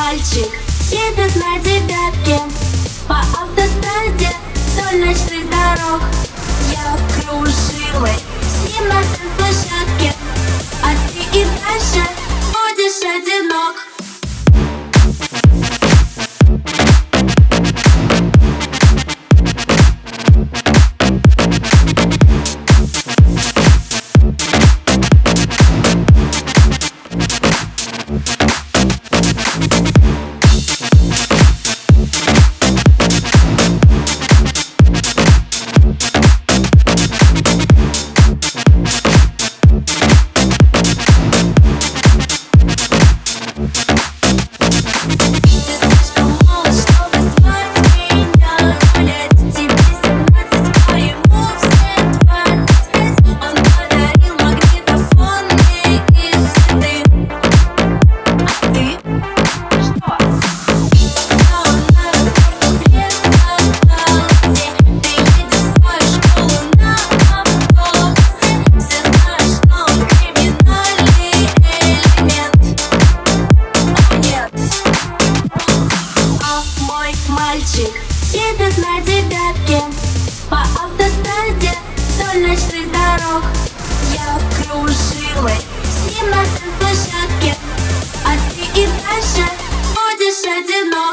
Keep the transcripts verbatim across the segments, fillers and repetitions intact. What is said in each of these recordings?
мальчик едет на девятке по автостраде вдоль ночных дорог. Я кружилась с ним на танцплощадке, а ты и дальше будешь одинок. Мальчик едет на девятке по автостраде вдоль ночных дорог. Я кружилась с ним на танцплощадке, а ты и дальше будешь одинок.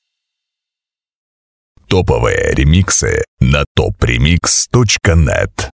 Топовые ремиксы на топ ремикс точка нет.